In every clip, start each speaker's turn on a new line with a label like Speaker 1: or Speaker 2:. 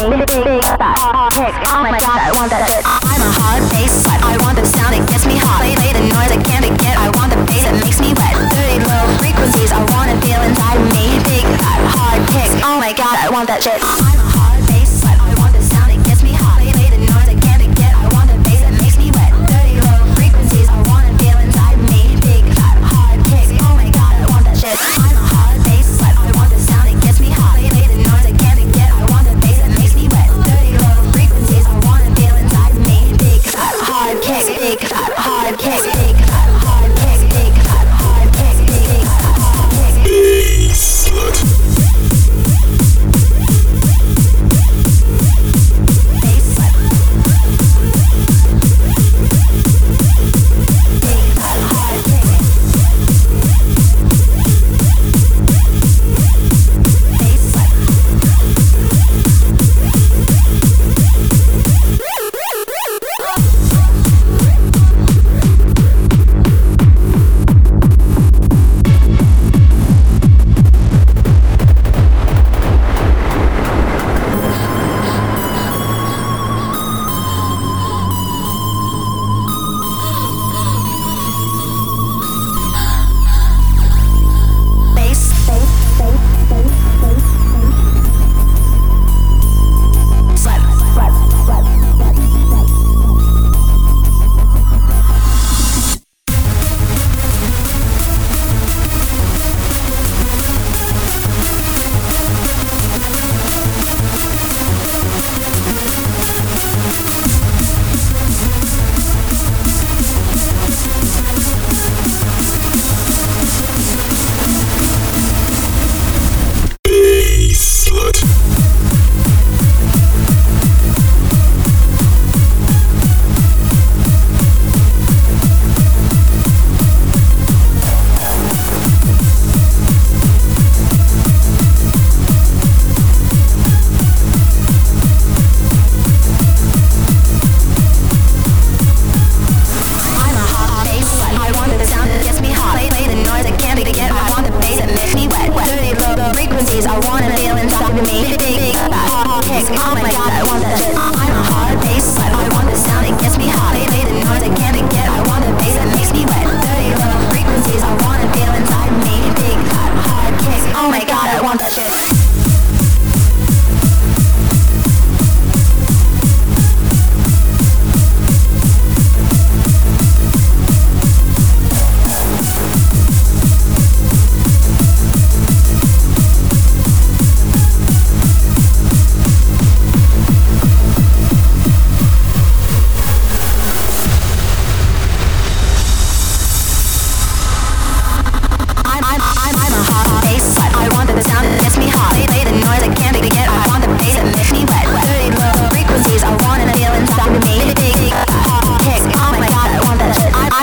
Speaker 1: big fat kick. Oh my god, I want that shit. I'm a hard bass slut. I want the sound, it gets me hot. Play the noise I can't get. I want the bass, it makes me wet. Dirty low frequencies, I wanna feel inside me. Big fat hard kick. Oh my god, I want that shit. I'm a hard bass slut. I want the sound, it gets me hot. Play the noise I can't get. I want the bass, it makes me wet. Dirty low frequencies, I wanna feel inside me. Big fat hard kick. Oh my god, I want that shit. I'm a hard bass slut. I want the sound, it gets me hot. Play the noise I can't get. I want the bass, it makes me wet. Dirty low frequencies, I wanna feel inside me. Big fat hard kick. Big fat hard kick. Big fat hard kick. Big fat hard kick. Big fat hard kick.
Speaker 2: Slut.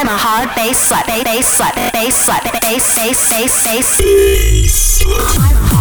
Speaker 1: Bass slut, bass slut, bass slut, bass slut.